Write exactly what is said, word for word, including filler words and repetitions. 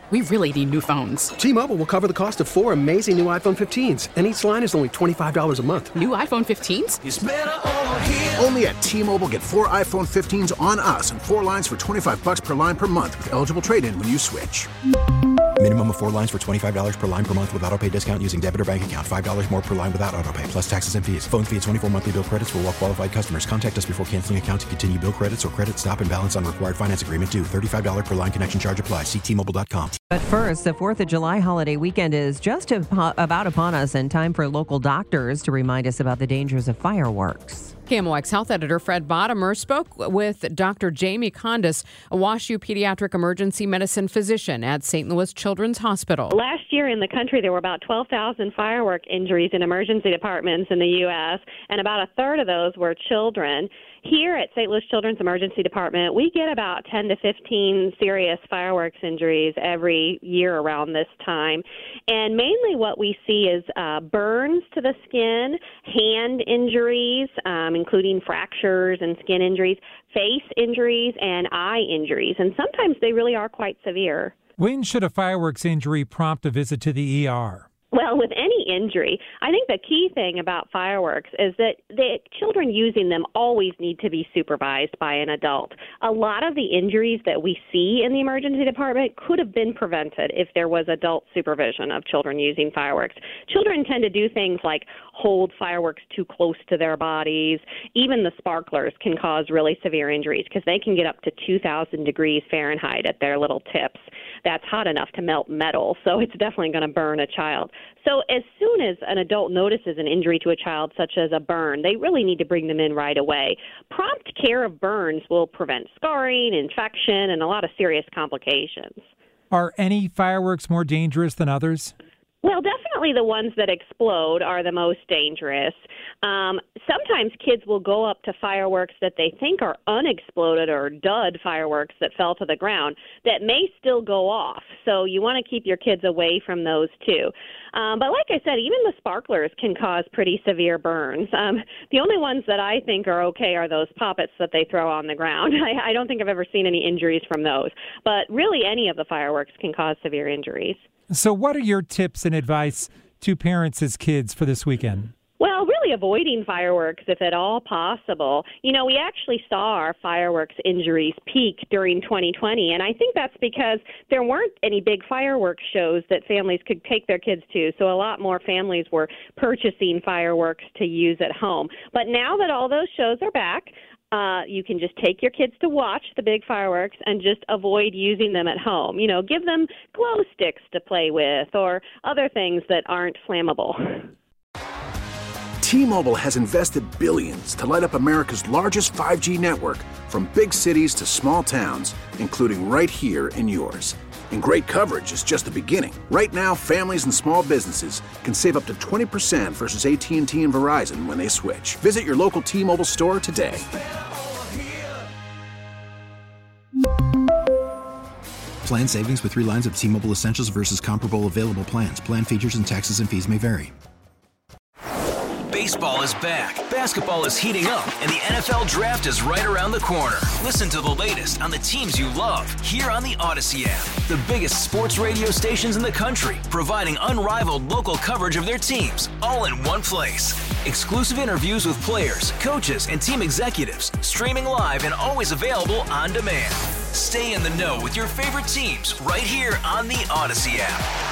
We really need new phones. T-Mobile will cover the cost of four amazing new iPhone fifteens, and each line is only twenty-five dollars a month. New iPhone fifteens? It's better over here. Only at T-Mobile, get four iPhone fifteens on us and four lines for twenty-five dollars per line per month with eligible trade-in when you switch. Minimum of four lines for twenty-five dollars per line per month with autopay discount using debit or bank account. five dollars more per line without autopay, plus taxes and fees. Phone fee at twenty-four monthly bill credits for well-qualified customers. Contact us before canceling account to continue bill credits or credit stop and balance on required finance agreement due. thirty-five dollars per line connection charge applies. See T Mobile dot com. But first, the fourth of July holiday weekend is just about upon us, and time for local doctors to remind us about the dangers of fireworks. K M O X Health Editor Fred Bottomer spoke with Doctor Jamie Condis, a WashU pediatric emergency medicine physician at Saint Louis Children's Hospital. Last year in the country, there were about twelve thousand firework injuries in emergency departments in the U S, and about a third of those were children. Here at Saint Louis Children's Emergency Department, we get about ten to fifteen serious fireworks injuries every year around this time. And mainly what we see is uh, burns to the skin, hand injuries, um, including fractures and skin injuries, face injuries, and eye injuries. And sometimes they really are quite severe. When should a fireworks injury prompt a visit to the E R? Well, with any injury, I think the key thing about fireworks is that the children using them always need to be supervised by an adult. A lot of the injuries that we see in the emergency department could have been prevented if there was adult supervision of children using fireworks. Children tend to do things like hold fireworks too close to their bodies. Even the sparklers can cause really severe injuries because they can get up to two thousand degrees Fahrenheit at their little tips. That's hot enough to melt metal, so it's definitely going to burn a child. So as soon as an adult notices an injury to a child, such as a burn, they really need to bring them in right away. Prompt care of burns will prevent scarring, infection, and a lot of serious complications. Are any fireworks more dangerous than others? Well, definitely the ones that explode are the most dangerous. Um, sometimes kids will go up to fireworks that they think are unexploded or dud fireworks that fell to the ground that may still go off. So you want to keep your kids away from those too. Um, but like I said, even the sparklers can cause pretty severe burns. Um, the only ones that I think are okay are those poppets that they throw on the ground. I, I don't think I've ever seen any injuries from those. But really any of the fireworks can cause severe injuries. So what are your tips and advice to parents as kids for this weekend? Well, really avoiding fireworks if at all possible. You know, we actually saw our fireworks injuries peak during twenty twenty, and I think that's because there weren't any big fireworks shows that families could take their kids to, so a lot more families were purchasing fireworks to use at home. But now that all those shows are back, Uh, you can just take your kids to watch the big fireworks and just avoid using them at home. You know, give them glow sticks to play with or other things that aren't flammable. T-Mobile has invested billions to light up America's largest five G network, from big cities to small towns, including right here in yours. And great coverage is just the beginning. Right now, families and small businesses can save up to twenty percent versus A T and T and Verizon when they switch. Visit your local T-Mobile store today. Plan savings with three lines of T-Mobile Essentials versus comparable available plans. Plan features and taxes and fees may vary. Baseball is back, basketball is heating up, and the N F L Draft is right around the corner. Listen to the latest on the teams you love here on the Odyssey app. The biggest sports radio stations in the country, providing unrivaled local coverage of their teams, all in one place. Exclusive interviews with players, coaches, and team executives, streaming live and always available on demand. Stay in the know with your favorite teams right here on the Odyssey app.